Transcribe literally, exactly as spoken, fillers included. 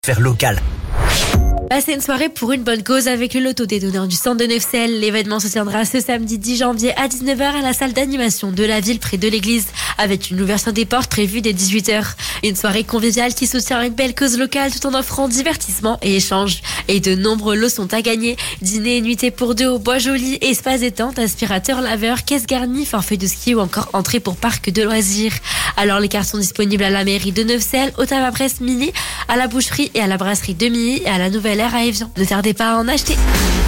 Faire local. Passez une soirée pour une bonne cause avec le loto des donneurs du centre de Neufcelles. L'événement se tiendra ce samedi dix janvier à dix-neuf heures à la salle d'animation de la ville près de l'église, avec une ouverture des portes prévue dès dix-huit heures. Une soirée conviviale qui soutient une belle cause locale tout en offrant divertissement et échange. Et de nombreux lots sont à gagner. Dîner et nuitée pour deux au Bois Joli, espace détente, aspirateur laveur, caisse garnie, forfait de ski ou encore entrée pour parc de loisirs. Alors les cartes sont disponibles à la mairie de Neufcelles, au Tabac Presse Mini, à la boucherie et à la brasserie de Milly et à la Nouvelle Ère à Évian. Ne tardez pas à en acheter.